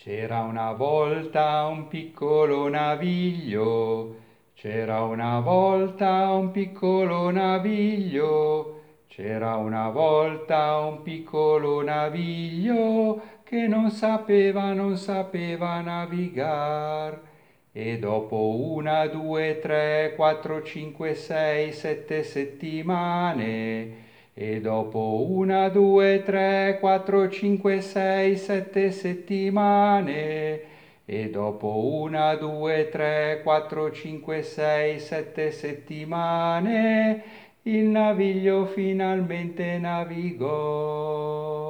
C'era una volta un piccolo naviglio, c'era una volta un piccolo naviglio, c'era una volta un piccolo naviglio che non sapeva navigar. E dopo una, due, tre, quattro, cinque, sei, sette settimane, e dopo una, due, tre, quattro, cinque, sei, sette settimane, e dopo una, due, tre, quattro, cinque, sei, sette settimane, il naviglio finalmente navigò.